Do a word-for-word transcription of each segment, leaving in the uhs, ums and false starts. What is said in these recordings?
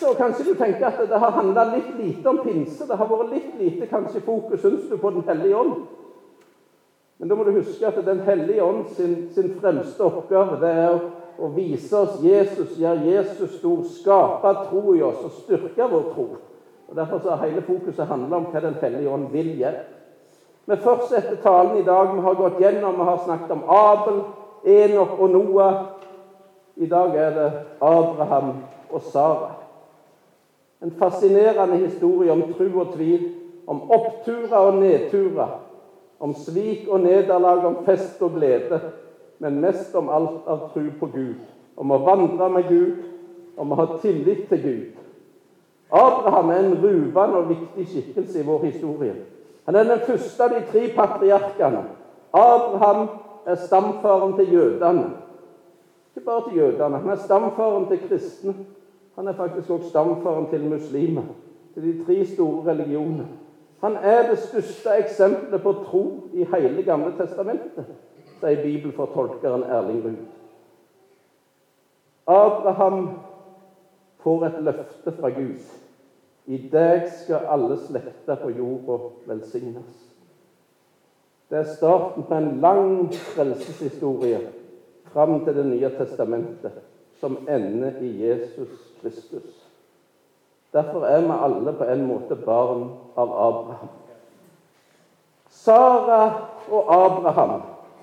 pinse, og kanskje du tenker at det har handlet litt lite om pinse. Det har vært litt lite kanskje fokus, synes du, på Den hellige ånd. Men da må du huske at Den hellige ånd sin, sin fremste oppgave, det er å, å vise oss Jesus, gjøre Jesus stor, skape tro i oss og styrke vår tro. Og derfor så har hele fokuset handlet om hva Den hellige ånd vil gjøre. Men først etter talen i dag, vi har gått gjennom, vi har snakket om Abel, Enok og Noah. I dag er det Abraham og Sara. En fascinerende historie om tro og tvil, om oppturer og nedturer, om svik og nederlag, om fest og glede, men mest om alt av tro på Gud, om å vandre med Gud, om å ha tillit til Gud. Abraham er en ruvende og viktig skikkelse i vår historie. Han er den første av de tre patriarkene. Abraham er stamfaren til jødene. Ikke bare til jødene, han er stamfaren til kristne. Han er faktisk også stamfaren til muslimer, til de tre store religioner. Han er det største eksempelet på tro i hele Gamle testamentet, sier bibelfortolkeren Erling Ruud. Abraham får et løfte fra Gud. I deg skal alle slekter på jorda velsignes. Det er starten på en lang frelseshistorie fram til Det nye testamentet, som ender i Jesus Kristus. Derfor er vi alle på en måte barn av Abraham. Sara og Abraham.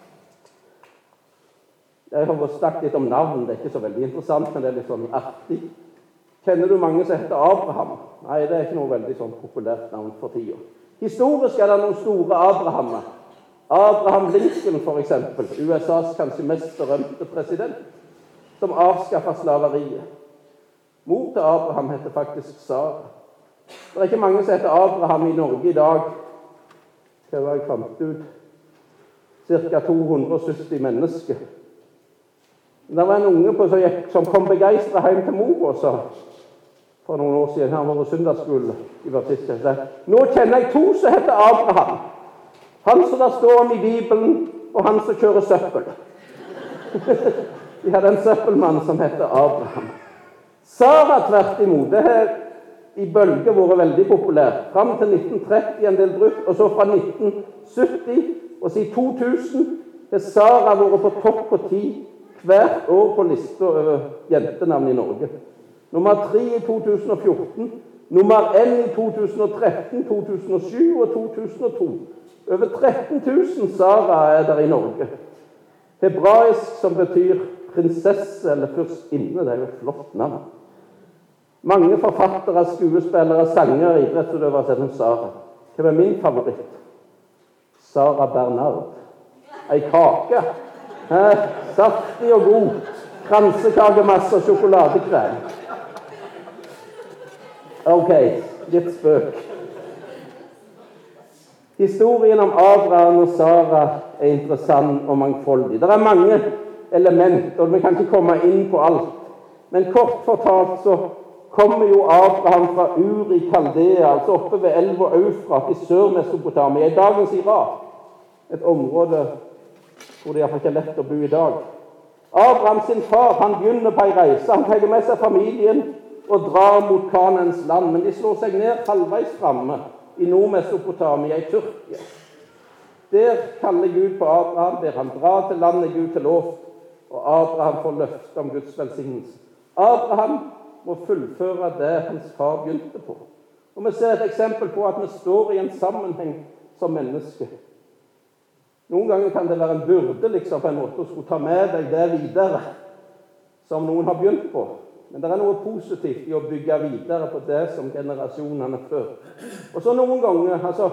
Jeg har snakket litt om navn, det er ikke så veldig interessant, men det er litt sånn artig. Kjenner du mange som heter Abraham? Nei, det er ikke noe veldig sånn populært navn for tida. Historisk er det noen store Abrahammer. Abraham Lincoln, for eksempel, U S A's kanskje mest berømte president, som avskaffet slaveriet. Mor til Abraham heter faktisk Sara. Det er ikke mange som heter Abraham i Norge i dag. Hva var jeg fant ut? Cirka to hundre og sytti mennesker. Det var en unge på, som, gikk, som kom begeistret hjem til mor og sa, for noen år siden, han var på søndagsskole i Baptiste. Nå kjenner jeg to som heter Abraham. Han som der står om i Bibelen, og han som kjører søppel. Vi hadde en søppelmann som heter Abraham. Sara tvert imot, det har i bølger vært veldig populært. Fram til nitten tretti en del brukt, og så fra nitten sytti, og siden to tusen, har Sara vært på topp på ti hvert år på lista over jentenavn i Norge. Nummer tre i to tusen og fjorten, nummer én i to tusen og tretten, to tusen og sju og to tusen og to. Over tretten tusen Sara er der i Norge. Hebraisk som betyr prinsesse eller fyrstinne, det er jo et flott navn. Mange forfattere, skuespillere, sanger, idrettsutøvere sier om Sara. Hva er min favoritt? Sara Bernard. Ei kake. Eh, saftig og god. Kransekake, masse sjokoladekrem. Ok, litt spøk. Historien om Abraham og Sara er interessant og mangfoldig. Det er mange elementer, og vi kan ikke komme inn på alt. Men kort fortalt så kommer jo Abraham fra Ur i Kaldea, altså oppe ved elva Eufrat i Sør-Mesopotamia, i dagens Irak. Et område hvor det iallfall ikke er lett å bo i dag. Abraham sin far, han begynner på en reise. Han tar med seg familien og drar mot Kanaans land, men de slår seg ned halvveis framme i Nord-Mesopotamia, i Tyrkia. Der kaller Gud på Abraham, der han drar til landet Gud til lov, og Abraham får løfte om Guds velsignelse. Abraham må fullføre det hans far begynte på. Og vi ser et eksempel på at vi står i en sammenheng som mennesker. Noen ganger kan det være en byrde liksom, på en måte å skulle ta med deg det videre som noen har begynt på. Men det er noe positivt i å bygge videre på det som generasjonene før. Og så noen ganger, altså,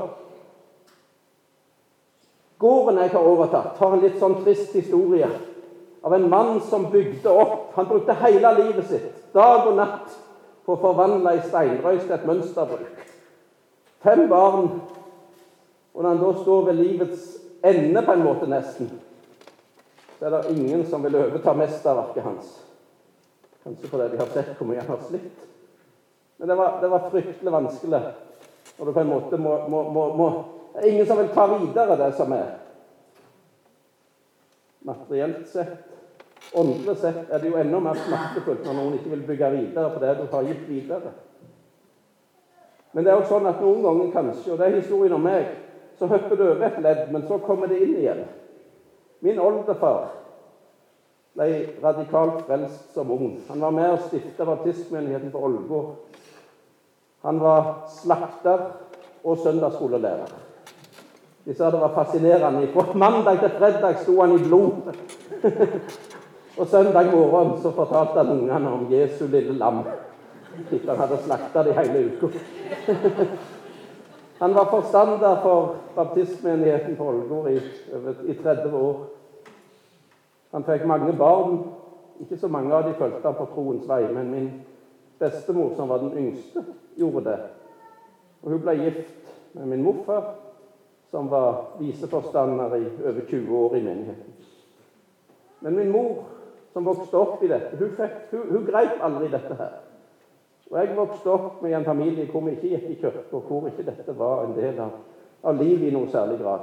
gården jeg har overtatt, har en litt sånn trist historie av en mann som bygde opp. Han brukte hele livet sitt, dag og natt, på å forvandle i steinrøys til et mønsterbruk. Fem barn, og når han da står ved livets ende på en måte nesten, så er det ingen som vil overta mesterverket hans. Kanskje fordi de har sett hvor mye han har slitt. Men det var, det var fryktelig vanskelig. Og det på en måte må, må, må, må det er ingen som vil ta videre det som er. Materielt sett, Åndelig sett er det jo enda mer smertefullt når noen ikke vil bygge videre på det du har gitt videre. Men det er jo sånn at noen ganger kanskje, og det er historien om meg, så hopper det over et ledd, men så kommer det inn igjen. Min oldefar ble radikalt frelst som ung. Han var med og stiftet baptistmenigheten på Ålgård. Han var slakter og søndagsskolelærer. De sa det var fascinerende. Fra mandag til fredag sto han i blod. Og søndag morgen så fortalte han ungene om Jesu lille lam. Etter han hadde slaktet det hele uka. Han var forstander for baptistmenigheten på Ålgård i, i tretti år. Han fikk mange barn. Ikke så mange av de fulgte han på troens vei, men min bestemor, som var den yngste, gjorde det. Og hun ble gift med min morfar, som var viseforstander i over tjue år i menigheten. Men min mor, som vokste opp i dette, hun, fikk, hun, hun greip aldri dette her. Og jeg vokste opp med en familie hvor vi ikke gikk i kirke, og hvor ikke dette var en del av, av livet i noen særlig grad.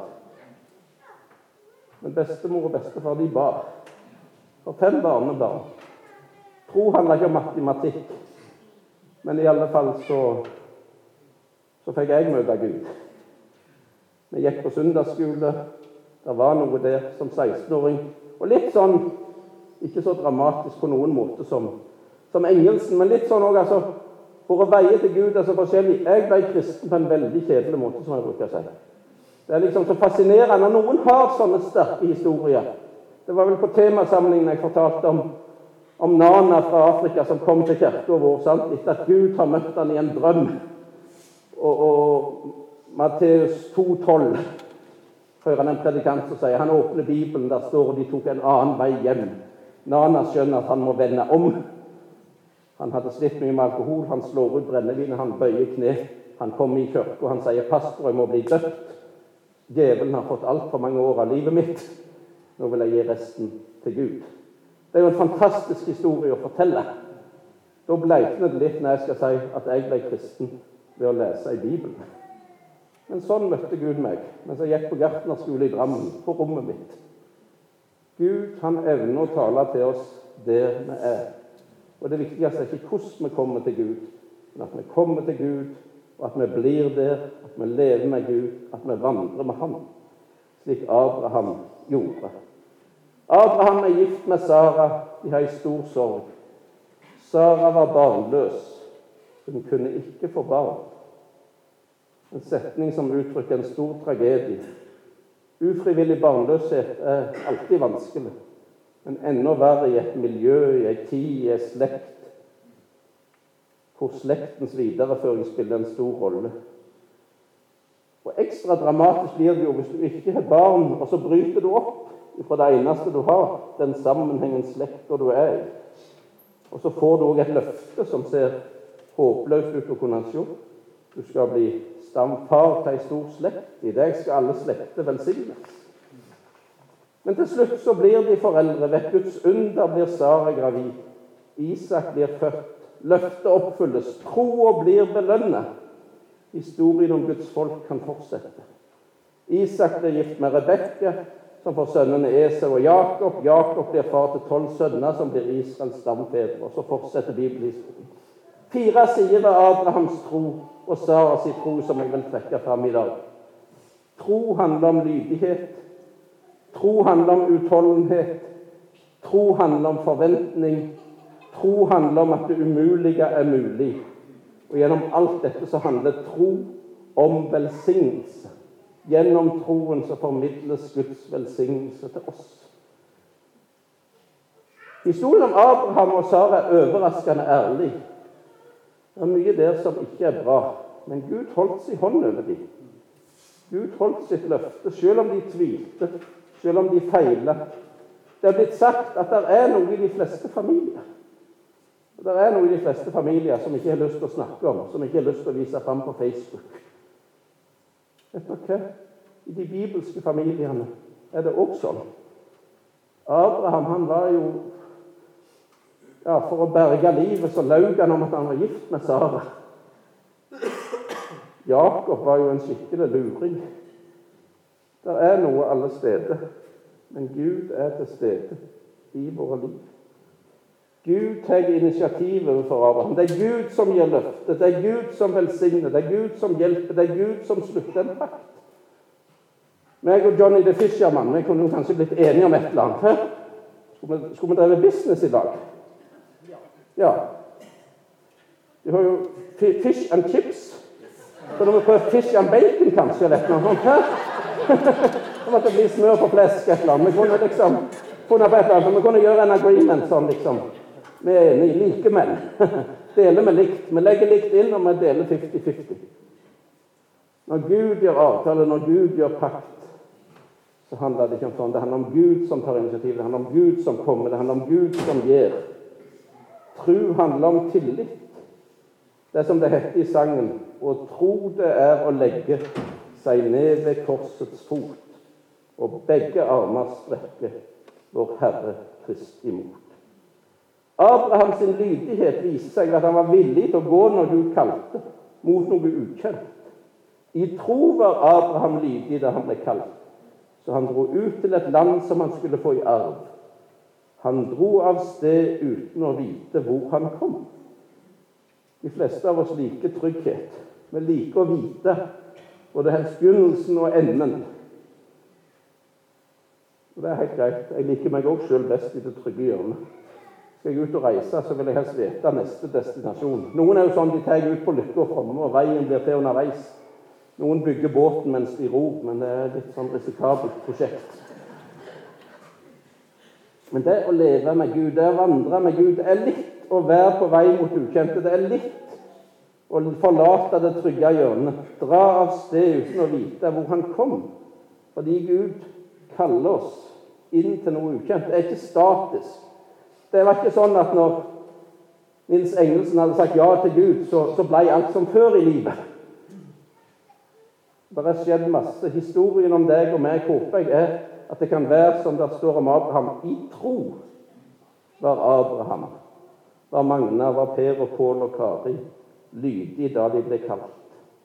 Men bestemor og bestefar, de ba. For fem barnebarn. Tro handler ikke om matematikk. Men i alle fall så, så fikk jeg møte Gud. Vi gikk på søndagsskole. Det var noe der som seksten-åring. Og litt sånn, ikke så dramatisk på noen måte som, som engelsen, men litt sånn også, altså, for å veie til Gud er så forskjellig. Jeg ble kristen på en veldig kjedelig måte, som jeg bruker å si. Det er liksom så fascinerende når noen har sånne sterke historier. Det var vel på temasamlingen jeg fortalte om, om Nana fra Afrika som kom til kirken vår, sant? Etter at Gud har møtt han i en drøm. Og, og Matteus to tolv hører han en predikant som sier, han åpner Bibelen, der står de tok en annen vei hjem. Nana skjønner at han må vende om. Han hadde slitt mye med alkohol, han slår ut brennevinet, han bøyer kne. Han kommer i kirke, og han sier, pastor, jeg må bli døpt. Djevelen har fått alt for mange år av livet mitt. Nå vil jeg gi resten til Gud. Det er jo en fantastisk historie å fortelle. Da bleikner det litt når jeg skal si at jeg ble kristen ved å lese i Bibelen. Men sånn møtte Gud meg, mens jeg gikk på gartnerskole i Drammen, på rommet mitt. Gud, han evner å tale til oss der vi er. Og det viktigste er ikke hvordan vi kommer til Gud, men at vi kommer til Gud, og at vi blir der, at vi lever med Gud, at vi vandrer med ham, slik Abraham gjorde. Abraham er gift med Sara, de har en stor sorg. Sara var barnløs, hun kunne ikke få barn. En setning som uttrykker en stor tragedie. Ufrivillig barnløshet er alltid vanskelig, men enda verre i et miljø, i en tid, i en slekt, hvor slektens videreføring spiller en stor rolle. Og ekstra dramatisk blir det jo hvis du ikke har barn, og så bryter du opp fra det eneste du har, den sammenhengen slekta du er i. Og så får du også et løfte som ser håpløst ut å kunne se. Du skal bli stamfar til en stor slekt. I deg skal alle slekter velsignes. Men til slutt så blir de foreldre. Ved Guds under blir Sara gravid. Isak blir født. Løftet oppfylles. Troa blir belønnet. Historien om Guds folk kan fortsette. Isak blir gift med Rebekka, som får sønnene Esau og Jakob. Jakob blir far til tolv sønner, som blir Israels stamfedre. Og så fortsetter bibelhistorien. Fire sider ved Abrahams tro og Saras tro som jeg vil trekke fram i dag. Tro handler om lydighet. Tro handler om utholdenhet. Tro handler om forventning. Tro handler om at det umulige er mulig. Og gjennom alt dette så handler tro om velsignelse. Gjennom troen så formidles Guds velsignelse til oss. Historien om Abraham og Sara er overraskende ærlig. Det er mye der som ikke er bra, men Gud holdt sin hånd over dem. Gud holdt sitt løfte, selv om de tvilte, selv om de feilet. Det er blitt sagt at det er noe i de fleste familier. Det er noe i de fleste familier som ikke har lyst til å snakke om, som ikke har lyst til å vise frem på Facebook. Vet du hva? I de bibelske familiene er det også sånn. Abraham, han var jo, ja, for å berge livet, så løg han om at han var gift med Sara. Jakob var jo en skikkelig luring. Det er noe alle steder, men Gud er til stede i våre liv. Gud tar initiativet for Abraham. Det er Gud som gir løftet. Det er Gud som velsigner. Det er Gud som hjelper. Det er Gud som slutter en pakt. Meg og Johnny the Fisherman, vi kunne jo kanskje blitt enige om et eller annet. Hæ? Skulle vi, skulle vi drive business i dag? Ja. Du har jo fish and chips. Så når vi prøver fish and bacon kanskje, eller noe sånt. Hæ? Det måtte bli smør på flesk et eller annet. Vi kunne liksom funnet på et eller annet. Vi kunne gjøre en agreement sånn liksom. Vi er enige, like menn. Deler vi likt. Vi legger likt inn, og vi deler femti femti. Når Gud gjør avtale, når Gud gjør pakt, så handler det ikke om sånn. Det handler om Gud som tar initiativ. Det handler om Gud som kommer. Det handler om Gud som gir. Tro handler om tillit. Det er som det heter i sangen. Å tro det er å legge seg ned ved korsets fot, og begge armer strekke vår Herre Krist imot. Abrahams lydighet viser seg at han var villig til å gå når Gud kalte, mot noe ukjent. I tro var Abraham lydig da han ble kalt, så han dro ut til et land som han skulle få i arv. Han dro av sted uten å vite hvor han kom. De fleste av oss liker trygghet. Vi liker å vite både helst begynnelsen og enden. Og det er helt greit. Jeg liker meg også selv best i det trygge hjørnet. Skal jeg ut og reise, så vil jeg helst vite neste destinasjon. Noen er jo sånn, de tar ut på lykke og fromme, og veien blir til underveis. Noen bygger båten mens de ror, men det er litt sånn risikabelt prosjekt. Men det å leve med Gud, det å vandre med Gud, det er litt å være på vei mot ukjente. Det er litt å forlate det trygge hjørnet. Dra av sted uten å vite hvor han kom. Fordi Gud kaller oss inn til noe ukjent. Det er ikke statisk. Det var ikke sånn at når Nils Engelsen hadde sagt ja til Gud, så, så ble alt som før i livet. Det har skjedd masse. Historien om deg og meg, håper jeg, er at det kan være som det står om Abraham. I tro var Abraham, var Magna, var Per og Pål og Kari lydig da de ble kalt.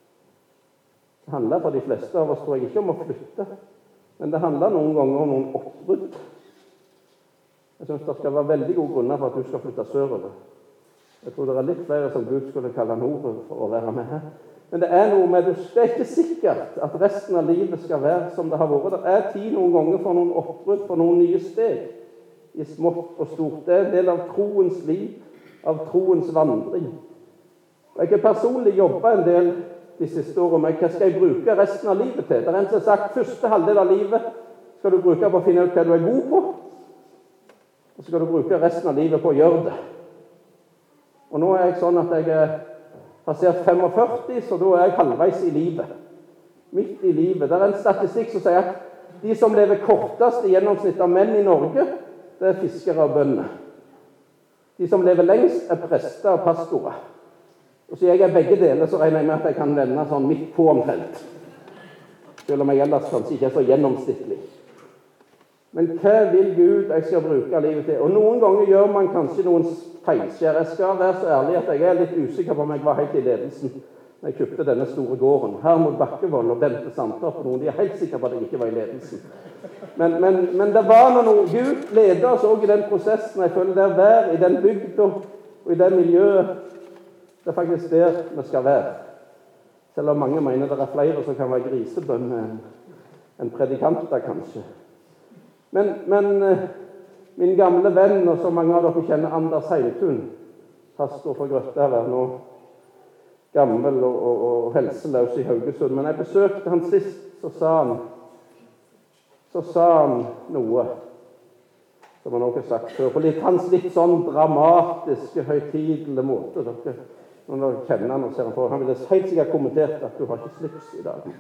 Det handler for de fleste av oss, tror jeg, ikke om å flytte, men det handler noen ganger om noen oppbrudd. Jeg synes det skal være veldig gode grunner for at du skal flytte sørover. Jeg tror det er litt flere som Gud skulle kalle nordover for å være med her. Men det er noe med det. Det er ikke sikkert at resten av livet skal være som det har vært. Det er tid noen ganger for noen oppbrudd, for noen nye steg. I smått og stort. Det er en del av troens liv, av troens vandring. Jeg har personlig jobbet en del de siste årene med hva skal jeg bruke resten av livet til. Det er en som har sagt første halvdel av livet skal du bruke på å finne ut hva du er god på, og så skal du bruke resten av livet på å gjøre det. Og nå er jeg sånn at jeg er passert femogførti, så da er jeg halvveis i livet. Midt i livet. Det er en statistikk som sier at de som lever kortest i gjennomsnitt av menn i Norge, det er fiskere og bønder. De som lever lengst er prester og pastorer. Og så jeg er begge deler, så regner jeg med at jeg kan vende sånn midt på omtrent. Selv om jeg ellers kanskje ikke er så gjennomsnittlig. Men hva vil Gud jeg skal bruke livet til? Og noen ganger gjør man kanskje noen feilskjær. Jeg skal være så ærlig at jeg er litt usikker på om jeg var helt i ledelsen når jeg kjøpte denne store gården. Hermod Bakkevold og Bente Sandtorp, noen de er helt sikre på at jeg ikke var i ledelsen. Men, men, men det var noe Gud leder oss også i den prosessen. Jeg føler det er vær i den bygda og i det miljøet. Det er faktisk der vi skal være. Selv om mange mener det er flere som kan være grisebønner enn en predikanter, kanskje. Men, men min gamle venn, og så mange av dere kjenner Anders Heiltun, pastor for Grøttaver, nå gammel og, og, og helseløs i Haugesund. Men jeg besøkte han sist, så sa han, så sa han noe som han også har sagt før, på litt, hans litt sånn dramatiske, høytidelige måte. Dere, når dere kjenner han og ser han på, han ville helt sikkert kommentert at du har ikke slips i dag.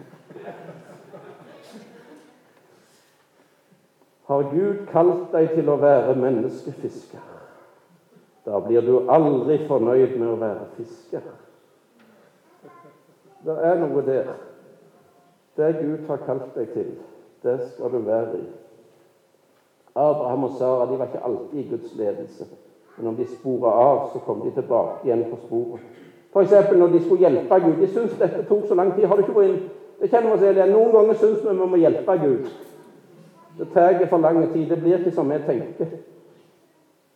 Har Gud kalt deg til å være menneskefisker, da blir du aldri fornøyd med å være fisker. Det er noe der. Det Gud har kalt deg til, det skal du være i. Abraham og Sara, de var ikke alltid i Guds ledelse. Men om de sporet av, så kom de tilbake igjen på sporet. For eksempel når de skulle hjelpe Gud. De syntes dette tok så lang tid. Har du ikke vært inn? Det kjenner vi oss igjen. Noen ganger synes vi vi må hjelpe Gud. Det tar for lang tid. Det blir ikke som vi tenker.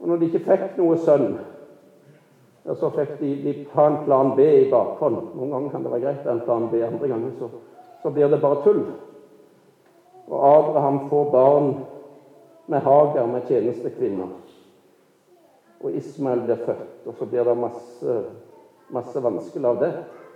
Og når de ikke fikk noe sønn, ja, så fikk de, de ta en plan B i bakhånd. Noen ganger kan det være greit en plan B, andre ganger så, så blir det bare tull. Og Abraham får barn med Hagar, med tjenestekvinner. Og Ismael blir født, og så blir det masse, masse vanskelig av det.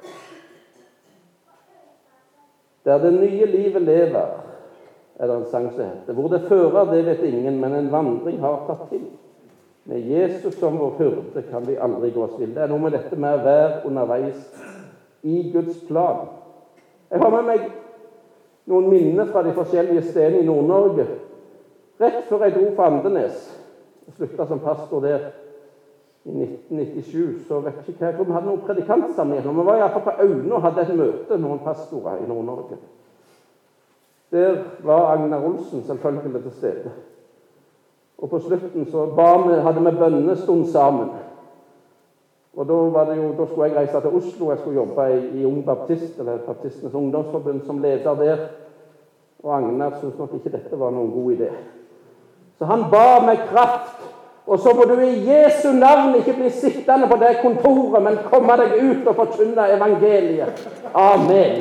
Der det nye livet lever, er det en sang som heter. Hvor det fører, det vet ingen, men en vandring har tatt til. Med Jesus som vår hyrde kan vi aldri gå oss vill. Det er noe med dette med å være underveis i Guds plan. Jeg har med meg noen minner fra de forskjellige stedene i Nord-Norge. Rett før jeg dro fra Andenes, og sluttet som pastor der i nitten nittisju, så vet jeg ikke hva jeg tror vi hadde noen predikantsamling. Vi var i hvert fall på Aune og hadde et møte, noen pastorer i Nord-Norge. Der var Agnar Olsen selvfølgelig til stede. Og på slutten så vi, hadde vi bønnestund sammen. Og da, var det jo, da skulle jeg reise til Oslo. Jeg skulle jobbe i, i Ung Baptist, eller Baptistenes Ungdomsforbund, som leder der. Og Agnar syntes nok ikke dette var noen god idé. Så han ba med kraft. Og så må du i Jesu navn ikke bli sittende på det kontoret, men komme deg ut og forkynne evangeliet. Amen.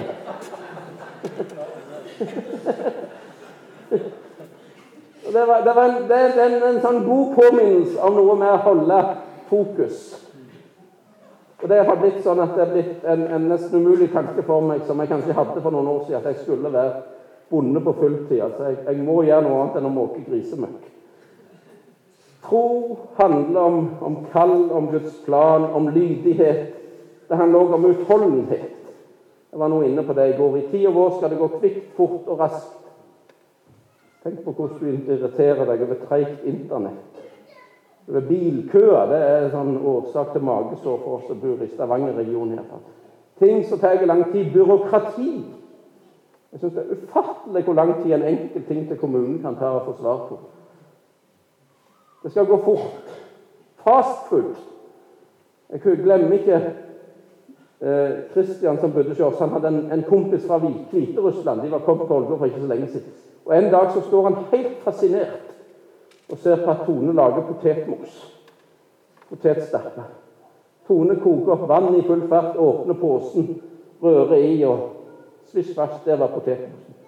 Det, var, det, var en, det er en, en sånn god påminnelse om noe med å holde fokus. Og det har blitt sånn at det er blitt en, en nesten umulig tanke for meg, som jeg kanskje hadde for noen år siden, at jeg skulle være bonde på fulltid. Altså jeg, jeg må gjøre noe annet enn å måke grisemøkk. Tro handler om, om kall, om Guds plan, om lydighet. Det handler også om utholdenhet. Jeg var nå inne på det i går. I tid og vår skal det gå kvikt, fort og raskt. Tenk på hvordan du irriterer deg over treigt internett. Over bilkøer, det er en sånn årsak til magesår for oss som bor i Stavanger-regionen her. Ting som tar lang tid. Byråkrati. Jeg synes det er ufattelig hvor lang tid en enkel ting til kommunen kan ta å få svar på. Det skal gå fort. Fast food. Jeg glemmer ikke eh, Christian som bodde hos oss. Han hadde en, en kompis fra Hviterussland. De var kommet til Ålgård for ikke så lenge siden. Og en dag så står han helt fascinert og ser på at Tone lager potetmos. Potetstappe. Tone koker opp vann i full fart, åpner posen, rører i og svisj-vask, der var potetmosen.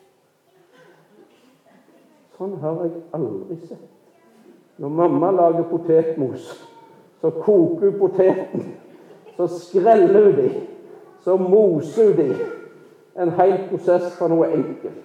Sånn har jeg aldri sett. Når mamma lager potetmos, så koker hun poteten, så skreller hun de, så moser hun de. En hel prosess for noe enkelt.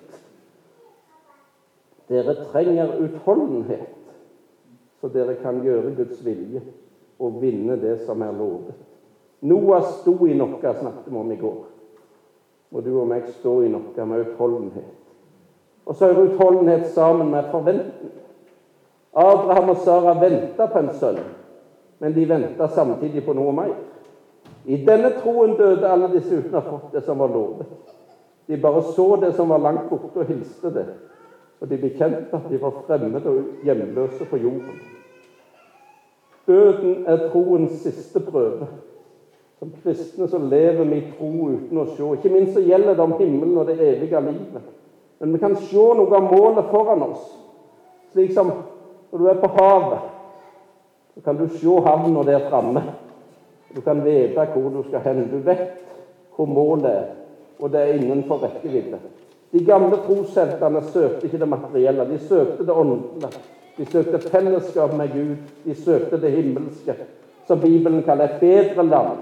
Dere trenger utholdenhet, så dere kan gjøre Guds vilje og vinne det som er lovet. Noah sto i noe, snakket vi om i går. Og du og meg stå i noe med utholdenhet. Og så er utholdenhet sammen med forventning. Abraham og Sara ventet på en sønn, men de ventet samtidig på noe mer. I denne troen døde alle disse uten å ha fått det som var lovet. De bare så det som var langt borte og hilste det. Og de bekjente at de var fremmede og hjemløse på jorden. Døden er troens siste prøve. Som kristne så lever vi i tro uten å se. Ikke minst så gjelder det om himmelen og det evige livet. Men vi kan se noe av målet foran oss. Slik som når du er på havet, så kan du se havnen der framme. Du kan vite hvor du skal hen. Du vet hvor målet er, og det er innenfor rekkevidde. De gamle trosheltene søkte ikke det materielle, de søkte det åndelige. De søkte fellesskap med Gud, de søkte det himmelske, som Bibelen kaller et bedre land.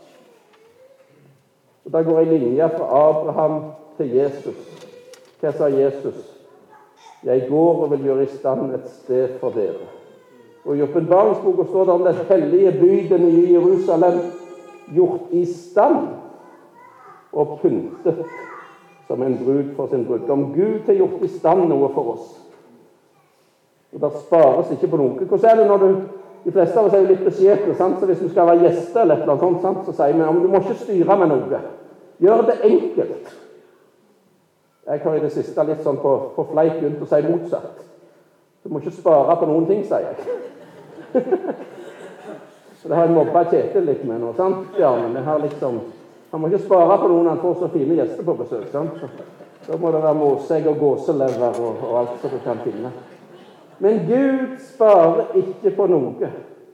Og da går en linje fra Abraham til Jesus. Hva sa Jesus? Jeg går og vil gjøre i stand et sted for dere. Og i åpenbaringsboka står det om den hellige byen i Jerusalem, gjort i stand og pyntet som en brud for sin brud. Om Gud har gjort i stand noe for oss. Og det spares ikke på noe. Hvordan er det når du, de fleste av oss er jo litt beskjedne, sant? Så hvis vi skal være gjester eller et eller annet sånt, så sier vi om du må ikke styre med noe. Gjør det enkelt. Jeg har i det siste litt sånn på, på fleik rundt og si motsatt. Du må ikke spare på noen ting, sier jeg. Så det har jeg mobbet Kjetil litt med nå, sant? Bjarne, vi har liksom... Han må ikke spare på noen han får så fine gjester på besøk, sant? Så, da må det være måsegg og gåselever og, og alt som du kan finne. Men Gud sparer ikke på noe.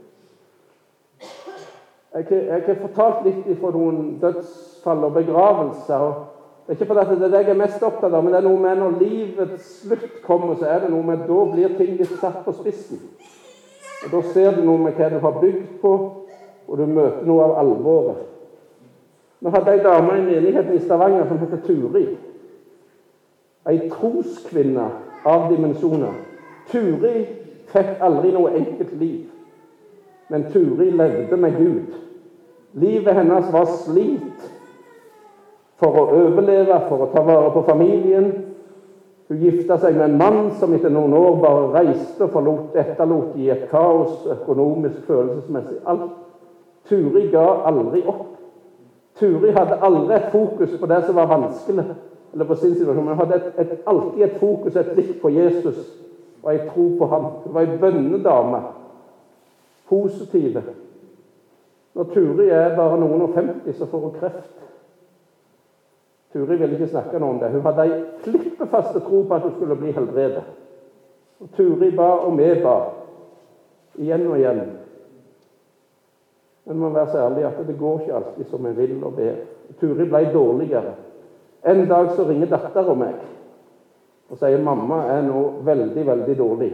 Jeg har ikke fortalt litt fra noen dødsfall og begravelser. Og det er ikke fordi det er det jeg er mest opptatt av, men det er noe med når livets slutt kommer, så er det noe med da blir ting litt satt på spissen. Og da ser du noe med hva du har bygd på, og du møter noe av alvoret. Nå hadde jeg dame i menigheten i Stavanger som heter Turi. En troskvinne av dimensjoner. Turi fikk aldri noe enkelt liv. Men Turi levde med Gud. Livet hennes var slit for å overleve, for å ta vare på familien. Hun gifta seg med en mann som etter noen år bare reiste og forlot, etterlot i et kaos, økonomisk, følelsesmessig, alt. Turi ga aldri opp. Turi hadde aldri et fokus på det som var vanskelig, eller på sin situasjon, men hun hadde et, et, alltid et fokus, et blikk på Jesus, og en tro på ham. Hun var en bønnedame, positive. Når Turi er bare noen og femti, så får hun kreft. Turi ville ikke snakke noe om det. Hun hadde en klippefaste tro på at hun skulle bli helbredet. Og Turi ba, og vi ba, igjen og igjen. Men man må være så ærlig at det går ikke alltid som en vil og ber. Turi ble dårligere. En dag så ringer datteren meg og sier mamma er nå veldig, veldig dårlig.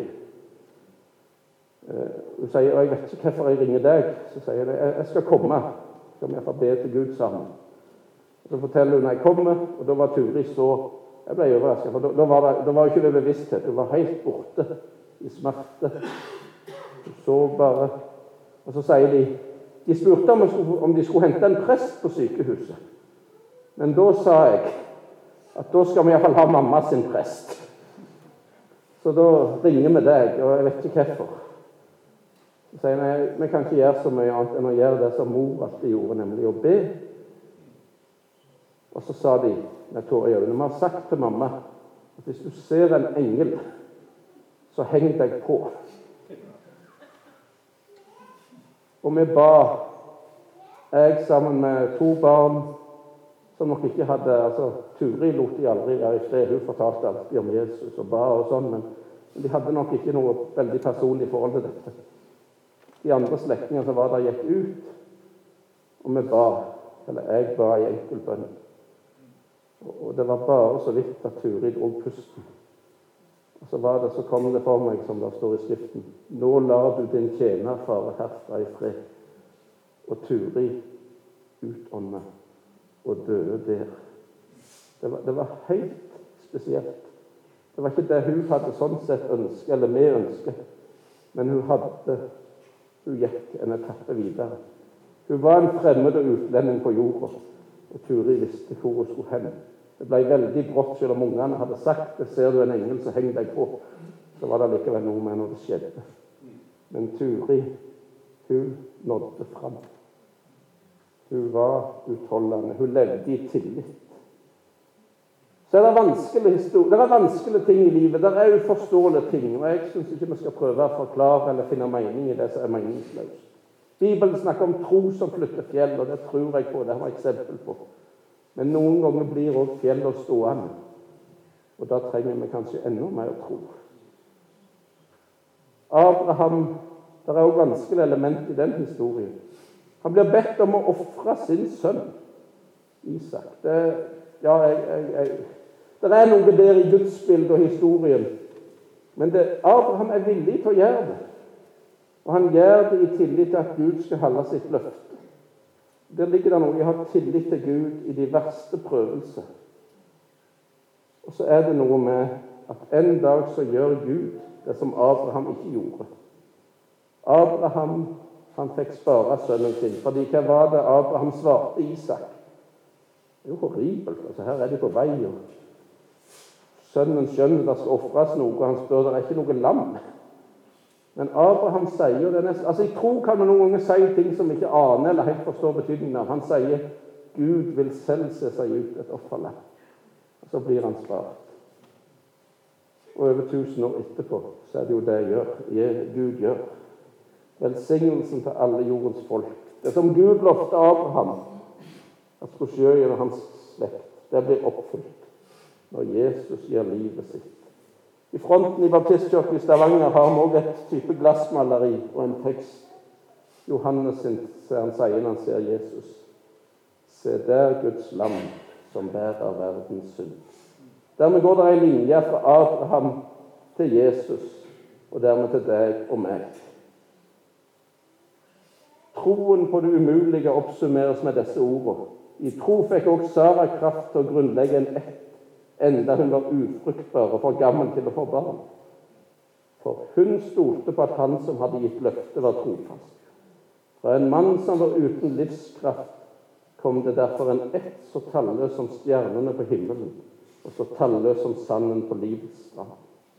Uh, hun sier, og jeg vet ikke hvorfor jeg ringer deg. Så sier jeg, jeg skal komme. Skal vi få be til Gud sammen. Så forteller hun når jeg kommer, og da var Turi så, jeg ble overrasket, for da, da var det, da var ikke det bevissthet. Hun var helt borte i smerte. Hun så bare, og så sier de, de spurte om, om de skulle hente en prest på sykehuset. Men da sa jeg at da skal vi i hvert fall ha mamma sin prest. Så da ringer vi deg, og jeg vet ikke hvorfor. Så sier jeg, vi kan ikke gjøre så mye annet enn å gjøre det som mor alltid gjorde, nemlig å be. Og så sa de, med tårer i øynene, vi har sagt til mamma at hvis du ser en engel, så heng deg på. Og vi ba, jeg sammen med to barn, som nok ikke hadde, altså Turi lot de aldri være i fred, hun fortalte alltid om Jesus og ba og sånn, men de hadde nok ikke noe veldig personlig forhold til dette. De andre slektninger som var der gikk ut, og vi ba, eller jeg ba i enkeltbønn. Og det var bare så vidt at Turi drog pusten. Og så var det, så kom det for meg, som det står i skriften, nå lar du din tjener fare herfra i fred. Og Turi utåndet og døde der. Det var, det var helt spesielt. Det var ikke det hun hadde sånn sett ønske, eller vi ønske, men hun hadde, hun gikk en etappe videre. Hun var en fremmed og utlending på jorda, og Turi visste hvor hun skulle hen. Det ble veldig brått, selv om ungene hadde sagt det, ser du en engel, så heng deg på. Så var det likevel noe med når det skjedde. Men Turi, hun nådde fram. Hun var utholdende. Hun levde i tillit. Så er det vanskelige historier. Det er vanskelige ting i livet. Det er uforståelige ting. Og jeg synes ikke vi skal prøve å forklare eller finne mening i det som er meningsløst. Bibelen snakker om tro som flytter fjell, og det tror jeg på. Det har jeg eksempel på. Men noen ganger blir også fjellet stående. Og da trenger vi kanskje enda mer tro. Abraham, det er også vanskelige element i den historien. Han blir bedt om å offre sin sønn, Isak. Det, ja, jeg, jeg, jeg, det er noe der i Guds bilde og historien. Men det, Abraham er villig til å gjøre det. Og han gjør det i tillit til at Gud skal holde sitt løfte. Der ligger det noe, jeg har tillit til Gud i de verste prøvelser. Og så er det noe med at en dag så gjør Gud det som Abraham ikke gjorde. Abraham, han fikk spare sønnen sin, fordi hva var det Abraham svarte Isak? Det er jo horribelt, altså her er de på vei. Og sønnen skjønner det skal offres noe, og han spør, det er ikke noe lam. Men Abraham sier jo det nesten, altså i tro kan man noen ganger si ting som ikke aner eller helt forstår betydningen av. Han sier, Gud vil selv se seg ut et offerlam. Og så blir han spart. Og over tusen år etterpå, så er det jo det gjør, Gud gjør. Velsignelsen til alle jordens folk. Det som Gud lovte Abraham, at skulle skje gjennom hans slekt, det blir oppfylt når Jesus gir livet sitt I fronten i Baptistkirken i Stavanger har vi også et type glassmaleri og en tekst. Johannes sin, ser han sier når han ser Jesus. Se der Guds lam som bærer verdens synd. Dermed går det en linje fra Abraham til Jesus, og dermed til deg og meg. Troen på det umulige oppsummeres med disse ordene. I tro fikk også Sara kraft til å grunnlegge en ett, enda hun var ufruktbar og for gammel til å få barn. For hun stolte på at han som hadde gitt løftet, var trofast. Fra en mann som var uten livskraft, kom det derfor en ett så talløs som stjernene på himmelen, og så talløs som sanden på livets strand.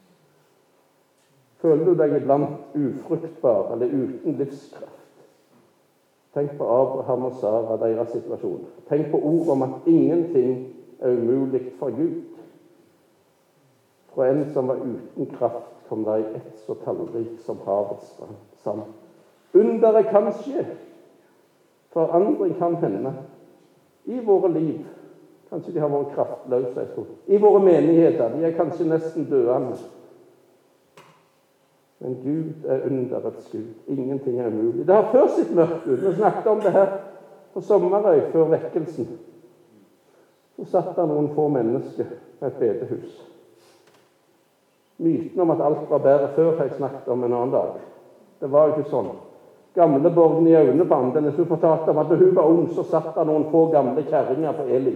Føler du deg iblant ufruktbar eller uten livskraft? Tenk på Abraham og Sara, deres situasjon. Tenk på ord om at ingenting er umulig for Gud. Fra en som var uten kraft, kom det i ett så tallrik som havets sand. Underet kan skje. Forandring kan hende. I våre liv. Kanskje de har vært kraftløse. I våre menigheter. De er kanskje nesten døende. Men Gud er underets Gud. Ingenting er umulig. Det har før sitt mørkt ut. Vi snakket om det her på Sommerøy før vekkelsen. Så satt det noen få mennesker på et bedehus. Myten om at alt var bedre før har jeg snakket om en annen dag. Det var jo ikke sånn. Gamle Borgen i øynene på andre. Hvis hun fortalte om at da hun var ung, så satt det noen få gamle kjerringer på Eli.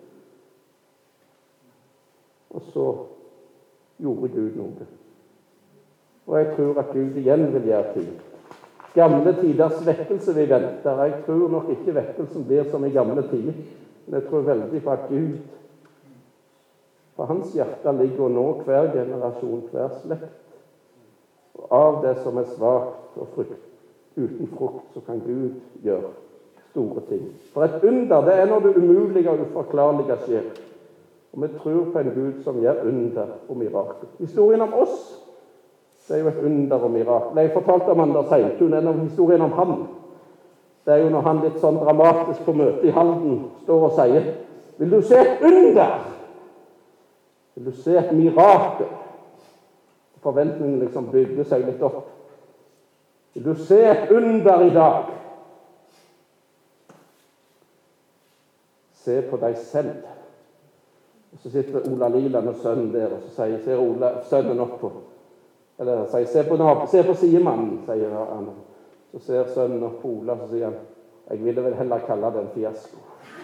Og så gjorde Gud noe. Og jeg tror at Gud igjen vil gjøre ting. Gamle tiders vekkelse vi venter. Jeg tror nok ikke vekkelsen blir som i gamle tider. Men jeg tror veldig på at Gud, for hans hjerte ligger å nå hver generasjon, hver slekt. Og av det som er svagt og frukt, uten frukt, så kan Gud gjøre store ting. For et under, det er når det umulige og uforklarlige skjer. Og vi tror på en Gud som gjør under og mirakel. Historien om oss, det er jo et under og mirakel. Jeg fortalte om Anders Heimtun, en av historien om ham. Det er jo når han litt sånn dramatisk på møte i Halden står og sier, vil du se et under? Vil du se et mirakel? Forventningen liksom bygger seg litt opp. Vil du se et under i dag? Se på deg selv. Og så sitter Ola Liland og sønnen der, og så sier, ser Ola, sønnen opp på, eller sier, se på, se på sidemannen, sier han. Så ser sønnen opp på Ola, og så sier han, jeg ville vel heller kalle det en fiasko.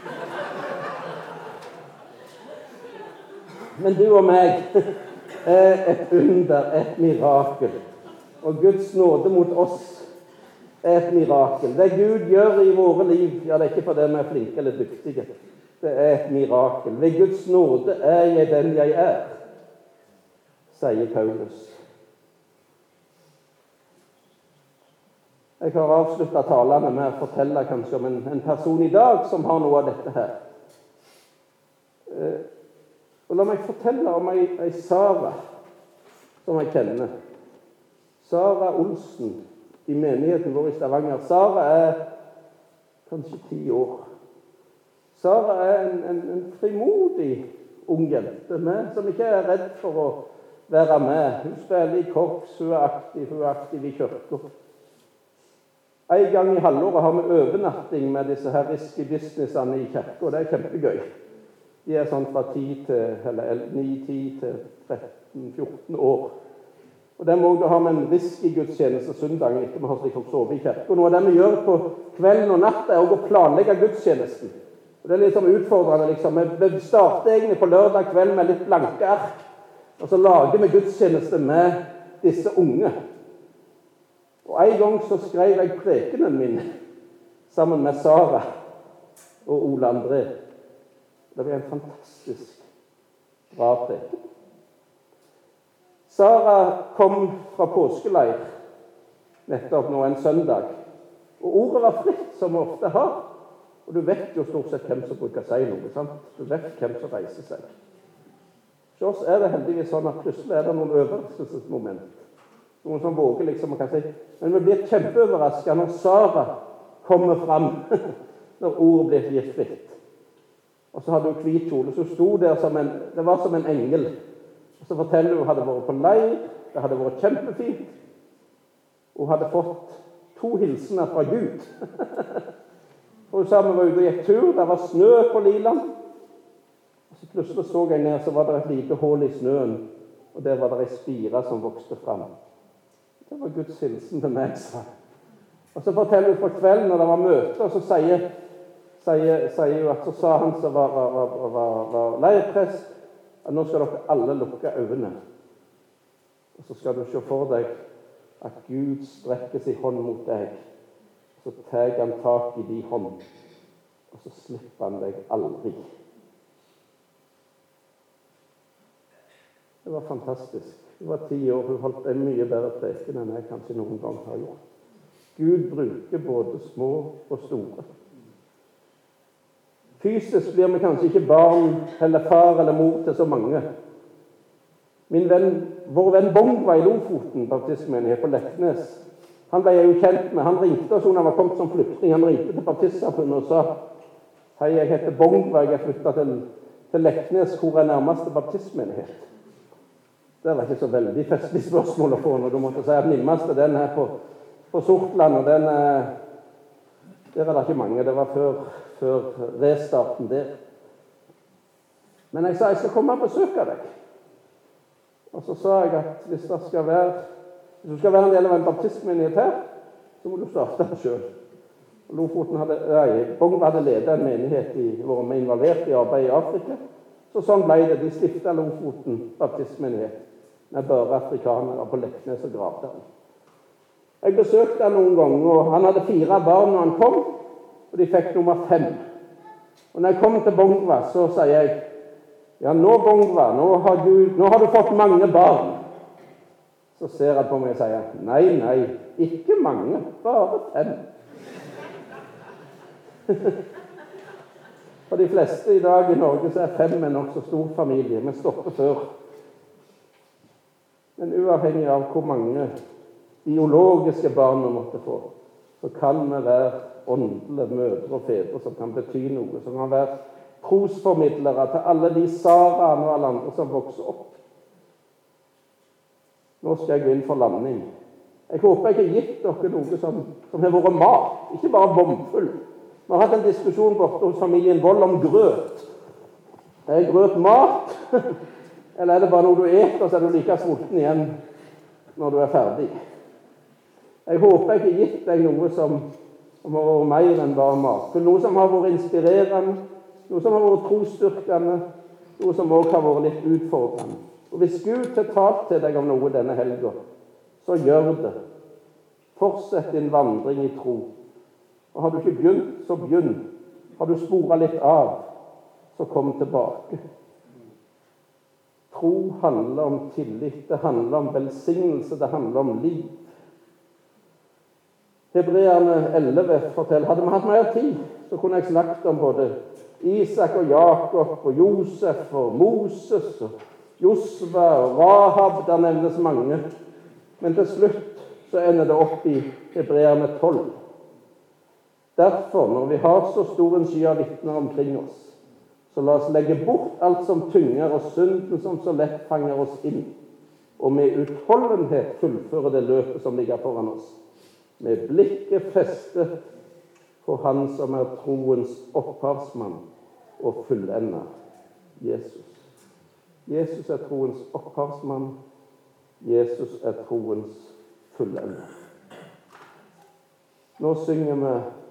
Men du og meg er et under, et mirakel. Og Guds nåde mot oss er et mirakel. Det Gud gjør i våre liv, ja, det er ikke fordi vi er flinke eller dyktige. Det er et mirakel. Ved Guds nåde er jeg den jeg er, sier Paulus. Jeg har avsluttet talene med å fortelle kanskje om en, en person i dag som har noe av dette her. Eh, og la meg fortelle om ei, ei Sara som jeg kjenner. Sara Olsen i menigheten vår i Stavanger. Sara er kanskje ti år. Sara er en, en, en frimodig ung jente med, som ikke er redd for å være med. Hun spiller i korps, hun er aktiv, hun er aktiv i kirken. En gang i halvåret har vi overnatting med disse her risky businessene i kirken, og det er kjempegøy. De er sånn fra ti til, eller ni ti til tretten fjorten år. Og det må du ha med en risky gudstjeneste søndagen etter vi har slik sovet i kirken. Og noe av det vi gjør på kvelden og natt er å planlegge gudstjenesten. Og det er litt sånn utfordrende, liksom. Vi starter egentlig på lørdag kveld med litt blanke ark, og så lager vi gudstjeneste med disse unge. Og en gang så skrev jeg prekenen min sammen med Sara og Ole André. Det var en fantastisk bra preken. Sara kom fra påskeleir nettopp nå en søndag. Og ordet var fritt, som vi ofte har. Og du vet jo stort sett hvem som bruker si noe, sant? Du vet hvem som reiser seg. Så oss er det heldigvis sånn at plutselig er det noen overraskelsesmoment. Noen som våger liksom, man kan si. Men vi blir kjempeoverrasket når Sara kommer fram, når ordet blir gitt fritt. Og så hadde hun hvit kjole, så sto der som en, det var som en engel. Og så forteller hun hun hadde vært på leir, det hadde vært kjempefint. Hun hadde fått to hilsener fra Gud. Og hun sa vi var ute og gikk tur, det var snø på Liland. Og så plutselig så jeg ned, så var det et lite hull i snøen, og der var det en spire som vokste fram. Det var Guds hilsen til meg, sa. Og så forteller hun på kvelden når det var møte, og så sier, sier, sier hun at så sa han som var, var, var, var, var leirprest, at nå skal dere alle lukke øynene. Og så skal du se for deg at Gud strekker sin hånd mot deg. Så tar han tak i din hånd, og så slipper han deg aldri. Det var fantastisk. Hun var ti år, hun holdt en mye bedre preken enn jeg kanskje noen gang har gjort. Gud bruker både små og store. Fysisk blir vi kanskje ikke barn eller far eller mor til så mange. Min venn, vår venn Bong var i Lofoten, baptistmenighet på Leknes. Han ble jeg jo kjent med. Han ringte oss når han var kommet som flyktning. Han ringte til baptistsamfunnet og sa: hei, jeg heter Bong, jeg er flyttet til, til Leknes, hvor er nærmeste baptistmenighet? Det var ikke så veldig festlig spørsmål å få når du måtte si at nærmeste den er på, på Sortland, og den er, der er det ikke mange. Det var før, før restarten der. Men jeg sa jeg skal komme og besøke deg. Og så sa jeg at hvis, det skal være, hvis du skal være en del av en baptistmenighet her, så må du starte den selv. Lofoten hadde, nei, Bong hadde ledet en menighet i, vært med involvert i arbeid i Afrika. Så sånn ble det. De stiftet Lofoten baptistmenighet med bare afrikanere på Leknes og Gravdal. Jeg besøkte han noen ganger, og han hadde fire barn når han kom, og de fikk nummer fem. Og når jeg kom til Bongva, så sier jeg: ja, nå Bongva, nå har, Gud, nå har du fått mange barn. Så ser han på meg og sier: nei, nei, ikke mange, bare fem. For de fleste i dag i Norge så er fem en nok så stor familie. Vi stopper før. Men uavhengig av hvor mange biologiske barn vi måtte få, så kan vi være åndelige mødre og fedre som kan bety noe, som kan være trosformidlere til alle de Saraene og alle andre som vokser opp. Nå skal jeg gå inn for landing. Jeg håper jeg har gitt dere noe som, som har vært mat, ikke bare bomfull. Vi har hatt en diskusjon borte hos familien Vold om grøt. Er grøt mat? Eller er det bare noe du eter, så er du like sulten igjen når du er ferdig? Jeg håper jeg har gitt deg noe som, som har vært mer enn bare mat. For noe som har vært inspirerende, noe som har vært trosstyrkende, noe som også har vært litt utfordrende. Og hvis Gud har talt til deg om noe denne helgen, så gjør det. Fortsett din vandring i tro. Og har du ikke begynt, så begynn. Har du sporet litt av, så kom tilbake. Tro handler om tillit, det handler om velsignelse, det handler om liv. Hebreerne elleve forteller, hadde vi hatt mer tid, så kunne jeg snakket om både Isak og Jakob og Josef og Moses og Josva og Rahab, der nevnes mange. Men til slutt så ender det opp i Hebreerne tolv. Derfor, når vi har så stor en sky av vitner omkring oss, så la oss legge bort alt som tynger og synden som så lett fanger oss inn, og med utholdenhet fullføre det løpet som ligger foran oss, med blikket festet på Han som er troens opphavsmann og fullender, Jesus. Jesus er troens opphavsmann, Jesus er troens fullender. Nå synger vi